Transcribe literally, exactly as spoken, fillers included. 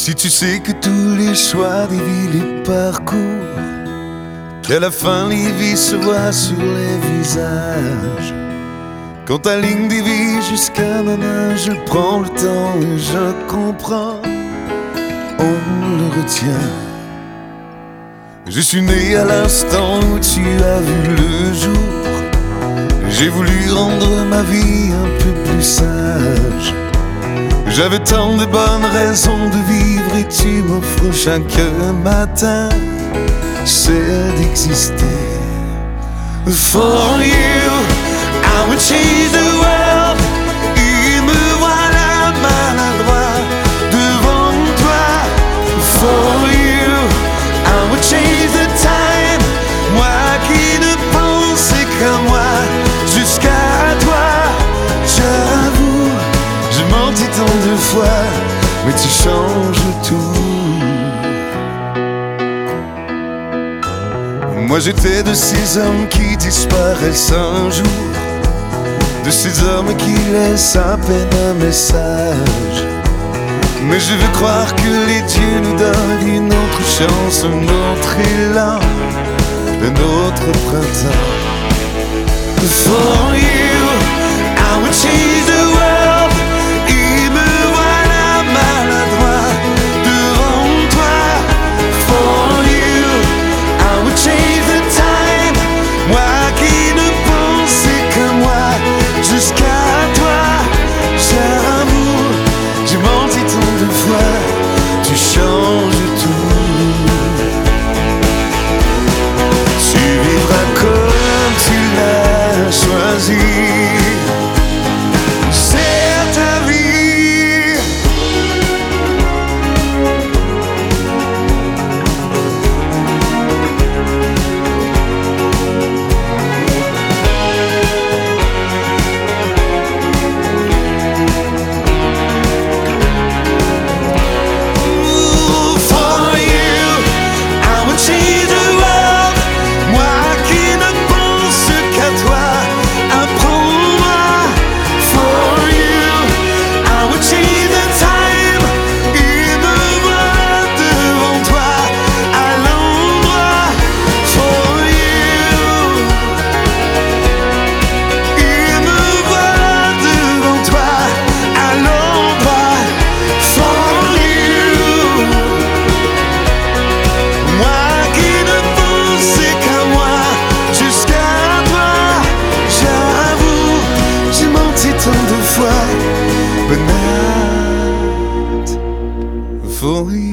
Si tu sais que tous les choix des vies, les parcours, qu'à la fin les vies se voient sur les visages. Quand ta ligne dévie jusqu'à ma main, je prends le temps et je comprends, on le retient. Je suis né à l'instant où tu as vu le jour. J'ai voulu rendre ma vie un peu plus sage. J'avais tant de bonnes raisons de vivre et tu m'offres chaque matin celle d'exister. For you, I would change the world. Et me voilà maladroit devant toi. For you, I would change the time. Moi qui ne pensais qu'à moi, jusqu'à toi. J'avoue, j'ai menti tant de fois, mais tu changes tout. Moi j'étais de ces hommes qui disparaissent un jour, de ces hommes qui laissent à peine un message. Mais je veux croire que les dieux nous donnent une autre chance, un autre élan, un autre printemps. For you, I would change the world. Et me voilà maladroit devant toi. For you, I would change the time. Moi qui ne pensais qu'à moi, jusqu'à toi. J'avoue, j'ai menti tant de fois, tu changes tout. Tu vivras comme tu l'as choisi. C'est ta vie. But not for you.